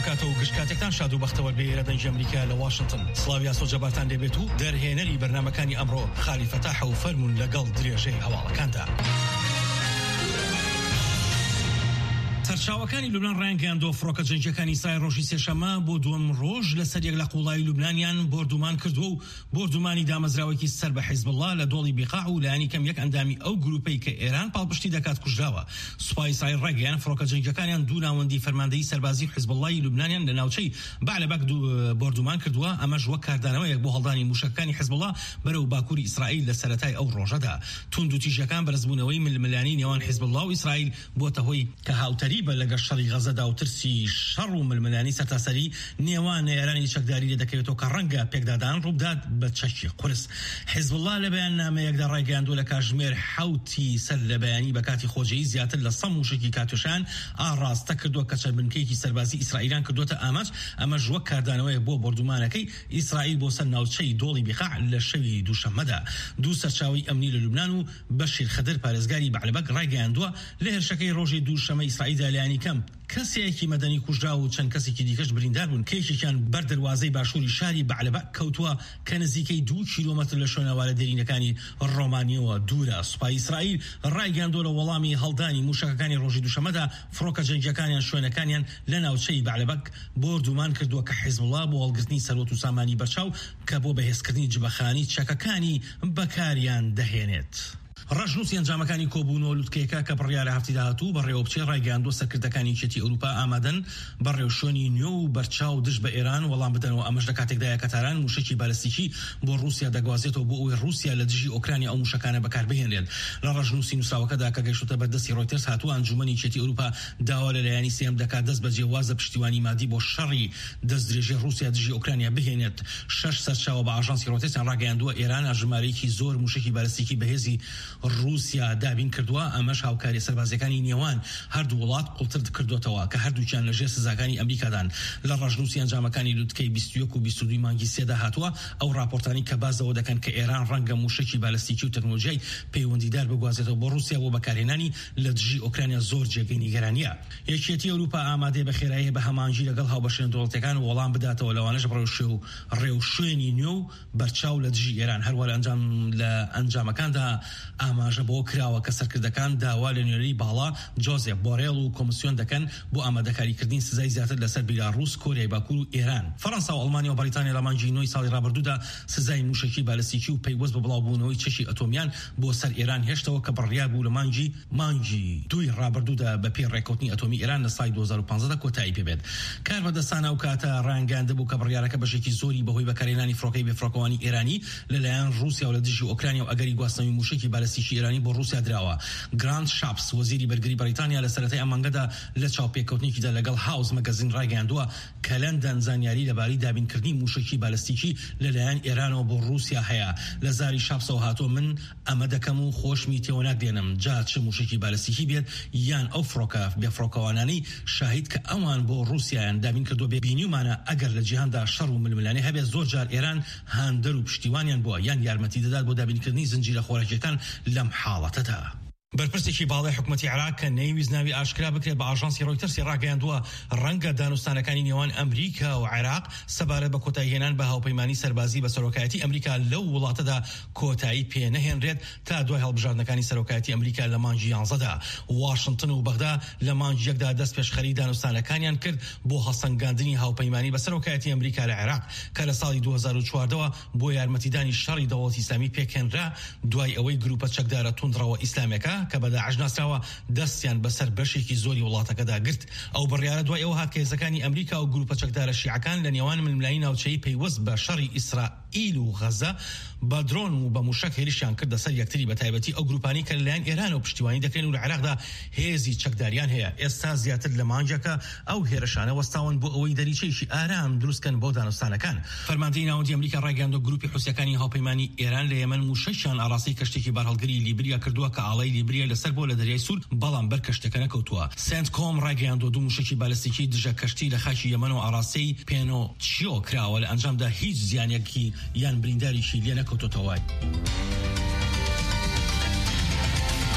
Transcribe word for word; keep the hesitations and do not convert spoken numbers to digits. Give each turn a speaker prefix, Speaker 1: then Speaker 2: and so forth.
Speaker 1: کاتە و گشتکاتێکتان شاد و بەختەوە بێرە دەنج ئەمریکا لە واشنگتن. سڵاوی ئاسۆجەبارتان دەبێت و دەرهێنەری بەرنامەکانی ئەمڕۆ خالی فەتاح و فەرمون لەگەڵ درێژەی هەواڵەکاندا. سەرچاوەکانی لوبنان ڕایانگەیاندۆ فڕۆکە جەنگیەکانی ئیسرائیل ڕۆژی سێشەممە بۆ دووەم ڕۆژ لەسەر یەک لە قوڵای لوبنانیان بردومان کردو و بردومانی دامەزراوەکی سەر بە حیزبڵڵا لە دۆڵی بیقاع و لایەنی کەم یەک ئەندامی ئەو گروپەی کە ئێران پاڵپشتی دەکات کوژراوە. سوپای ئیسرائیل ڕایگەیان فڕۆکە جەنگیەکانیان دوو ناوەندی فەرماندەیی سەربازی و حیزبڵڵای لوبنانیان لە ناوچەی بەعلەبەک بردومان کردووە. ئەمەش وەک کاردانەوەیەک بۆ هەڵدانی موشەکەکانی حیزبڵڵا بەرەو باکووری ئیسرائیل لە سەرەتای ئەو ڕۆژەدا. توند و تیژەکان بەرزبوونەوەی ململانی نێوان حیزبڵڵا و ئیسرائیل بۆتە هۆی کە هاوتەری بە لەگەڵ شەڕی غەزەدا و ترسی شەڕ و ململانی سەرتاسەری نێوان ئێرانی چەکداری لێ دەکەوێتەوە کە ڕەنگە پێکدادان ڕووبدات بە چەکی قورس. حیزبڵڵا لە بەیاننامەیەکدا ڕایگەیاندووە لە کاتژمێر حەوتی سەر لە بەیانی بە کاتی خۆجەیی زیاتر لە سەد موشکی کاتوشان ئاڕاستە کردووە کە چەربنکەیەکی سەربازی ئیسرائیلان کردوتە ئاماج. ئەمەش وەک کاردانەوەیەک بۆ بردومانەکەی ئیسرائیل بۆ سەر ناوچەی دۆڵی بیقاع لە شەوی دووشەممەدا. دوو سەرچاوی ئەمنی لە لوبنان و بەشیر خەدر پارێزگاری بەعلەبەک ڕایگەیاندووە لە هێرشەکەی ڕۆژی دووشەممە ئیسرائیلدا لایەنی کەم کەسێکی مەدەنی کوژرا و چەند کەسێکی دیکەش بریندار بوون. کێشێکیان بەر دەروازەی باشووری شاری بەعلەبەک کەوتووە کە نزیکەی دوو کیلۆمەتر لە شوێنەوارە دێرینەکانی ڕۆمانیەوە دوورە. سوپای ئیسرائیل ڕایگەیاندووە لە وەڵامی هەڵدانی موشەکەکانی ڕۆژی دووشەممەدا فڕۆکە جەنگیەکانیان شوێنەکانیان لە ناوچەی بەعلەبەک بردومان کردووە کە حیزبڵڵا بۆ هەڵگرتنی سەرۆت و سامانی بەرچاو کە بۆ بەهێزکردنی جبەخانی چەکەکانی بەکاریان دەهێنێت. ڕژنووسی ئەنجامەکانی کۆبوونەوە لوتکەیەکە کە بڕیارە هەفتی داهاتوو بەڕێوە بچێ ڕایگەیاندووە سەرکردەکانی یەکێتی ئەوروپا ئامادەن بەڕێوەشۆنی نوێ و بەرچاو دژ بە ئێران وەڵام بدەنەوە. ئەمەش لە کاتێکدایە کە تاران موشکی بالستیکی بۆ رووسیا دەگوازێتەوە بۆ ئەوەی رووسیا لە دژی ئۆکرانیا ئەو موشکانە بەکاربهێنێت. لە ڕژنووسی نووسراوەکەدا کە گەیشتوتە بەردەستی ڕۆیترس هاتووە ئەنجومەنی یەکێتی ئەوروپا داوا لە لایەنی سێم دەکات دەست بە جێوازە پشتیوانی مادی بۆ شەڕی دەستدرێژی رووسیا دژی ئۆکرانیا بهێنێت. شەش سەرچاوە بە ئاژانسی ڕۆیترسیان ڕایگەیاندووە ئێران ژمارەیەکی زۆر موشکی بالستیکی بەهێزی رووسیا دابین کردووە. ئەمەش هاوکاری سەربازەکانی نێوان هەردوو وڵات قوڵتر کردوتەوە کە هەردووکیان لەژێر سزاکانی ئەمریکادان. لە ڕژنووسی ئەنجامەکانی لوتکەی بیست و یەک و بیست و دوو مانگی سێدا هاتووە ئەو راپۆرتانی کە بازەوە دەکەن کە ئێران ڕەنگە موشکی بالستیکی و تەکنۆلۆژیای پەیوەندیدار بگوازێتەوە بۆ رووسیا بۆ بەکارهێنانی لە دژی ئۆکرانیا زۆر جێگەی نیگەرانیە. یەکێتی ئەوروپا ئامادەیە بە خێرایی بە هەمانجی لەگەڵ هاوبەشێن دەوڵەتەکان وەڵام بداتەوە لەوانەش بڕێوشێ و ڕێوشوێنی نوێ و بەرچاو لە دژی ئێران. هەروە لە ئەنجام لە ئەنجامەکاندا ئاماژە بۆ کراوە کە سەرکردەکان داوا لە نوێنەری باڵا جۆزێف بۆڕێڵ و کۆمیسیۆن دەکەن بۆ ئامادەکاریکردنی سزای زیاتر لەسەر بیلاڕووس، کۆریای باکوور و ئێران. فەڕەنسا و ئەڵمانیا و بەریتانیا لە مانگی نۆی ساڵی ڕابردوودا سزای موشکی بالستیکی و پەیوەست بە بڵاوبوونەوەی چەشی ئەتۆمیان بۆ سەر ئێران هێشتەوە کە بڕیار بوو لە مانگی مانگی دوی ڕابردوودا بە پێی ڕێکەوتنی ئەتۆمی ئێران لە ساڵی دوو هەزار و پانزدە کۆتایی پێبێت. کاربەدەستان ئەو کاتە ڕایانگەیاندە بوو کە بڕیارەکە بەشێکی زۆری بەهۆی بەکارهێنانی فڕۆکەی بێفڕۆکەوانی ئێرانی لەلایەن رووسیا و لە دژی ئۆکرانیا و ئەگەری گواستنەوەی موشکی بالستیکی ئێرانی بۆ رووسیا دراوە. گراند شاپس وەزیری بەرگری بەریتانیا لە سەرەتای ئەمانگەدا لە چاوپێکەوتنێکیدا لەگەڵ هاوس مەگەزین ڕایگەیاندووە کە لەندەن زانیاری لەبارەی دابینکردنی موشکی بالستیکی لەلایەن ئێرانەوە بۆ رووسیا هەیە. لە زاری شاپسەوە هاتۆ من ئەمە دەکەم و خۆشمی تێوە ناگرێنم جا چ موشکی بالستیکی بێت یان ئەو فڕۆکە بێفڕۆکەوانانەی شاهید کە ئەوان بۆ رووسیایان دابین کردو بێ بینیومانە ئەگەر لە جیهاندا شەڕ و ململانێ هەبێت زۆر جار ئێران هاندەر و پشتیوانیان بووە یان یارمەتی دەدات بۆ دابینکردنی زنجیرە خۆراکیەکان لەم حاڵەتەدا. بەرپرسێکی باڵای حکوومەتی عێراق کە نەیویست ناوی ئاشکرا بکرێت بە ئاژانسی ڕۆیترسی ڕاگەیاندووە ڕەنگە دانوستانەکانی نێوان ئەمریکا و عێراق سەبارەت بە کۆتاییهێنان بە هاوپەیمانی سەربازی بە سەرۆکایەتی ئەمریکا لەو وڵاتەدا کۆتایی پێ نەهێنرێت تا دوای هەڵبژاردنەکانی سەرۆکایەتی ئەمریکا لە مانگی یانزەدا. واشنگتن و بەغدا لە مانگی یەکدا دەست پێشخەری دانوستانەکانیان کرد بۆ هەڵسەنگاندنی هاوپەیمانی بە سەرۆکایەتی ئەمریکا لە عێراق کە لە ساڵی دوو هەزار و چواردەوە بۆ یارمەتیدانی شەڕی دەوڵەتی ئیسلامی پێکهێنرا دوای ئەوەی گروپە چەکدارە توندڕەوە ئیسلامەکە کە بە داعش دەستیان بەسەر بەشێکی زۆری وڵاتەکەدا گرت. ئەو بڕیارە دوای ئەوە هات کە هێزەکانی ئەمریکا و گروپە چەکدارە شیعەکان لە نێوان ململایی ناوچەیی پەیوەست بە شەڕی ئیسرائیل و غەزە بە درۆن و بە موشک هێرشیان کرد سەر یەکتری بە تایبەتی ئەو گروپانی کە لەلایەن ئێران و پشتیوانی دەکرێن و لە عێراقدا هێزی چەکداریان هەیە. ئێستا زیاتر لە مانگێکە ئەو هێرشانە وەستاون بۆ ئەوەی دەریچەیەکی ئارام دروستکەن بۆ دانوستانەکان. فەرماندەی ناوەندی ئەمریکا ڕایگەیاندووە گروپی حوسیەکانی هاوپەیمانی ئێران لە یەمەن موشەکیان ئاڕاستی کەشتێکی بارهەڵگری لیبریا کردووە کە ئاڵای لیبریا لەسەر بۆ لە دەریای سوور بەڵام بەر کەشتەکە نەکەوتووە. سنت کۆم ڕایگەیاندووە دوو موشکی بالستیکی دژە کەشتی لە خاکی یەمەن و ئاڕاستەی پێنۆچیۆ کراوە لە ئەنجامدا هیچ زیانێکی یان برینداریشی لێ نەکەوتوتەوە.